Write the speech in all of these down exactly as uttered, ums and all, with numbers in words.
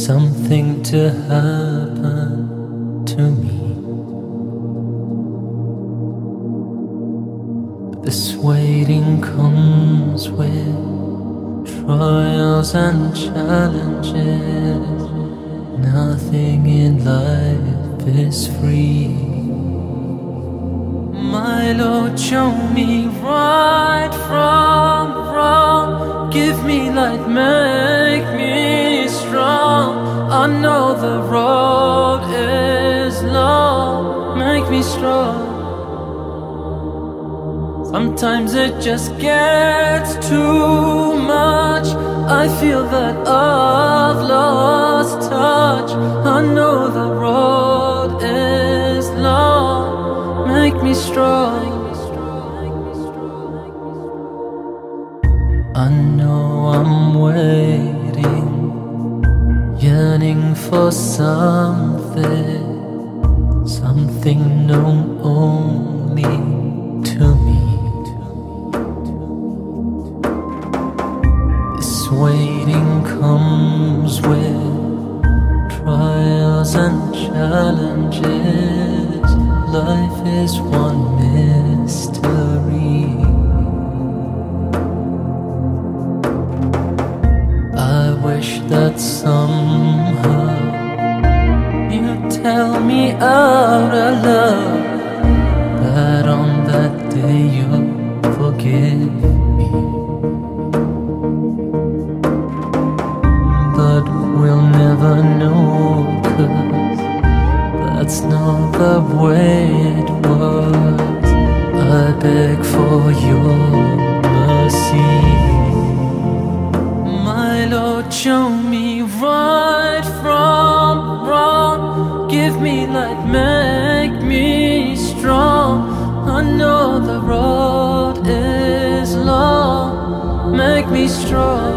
something to happen to me. But this waiting comes with trials and challenges. Nothing in life is free. My Lord, show me right from wrong. Give me light, make me strong. I know the road is long. Make me strong. Sometimes it just gets too much. I feel that I've lost touch. I know the road is long. Make me strong. I know I'm waiting, yearning for something, something known only to me. This waiting comes with trials and challenges. Life is one mystery. I wish that somehow you'd tell me out of love that on that day you'll forgive me. But we'll never know, 'cause that's not the way it was. I beg for your mercy. My Lord, show me right from wrong. Give me light, make me strong. I know the road is long. Make me strong.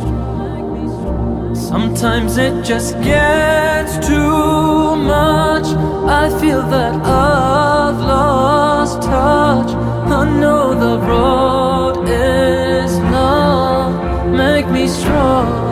Sometimes it just gets too much. I feel that I've lost touch. I know the road is long. Make me strong.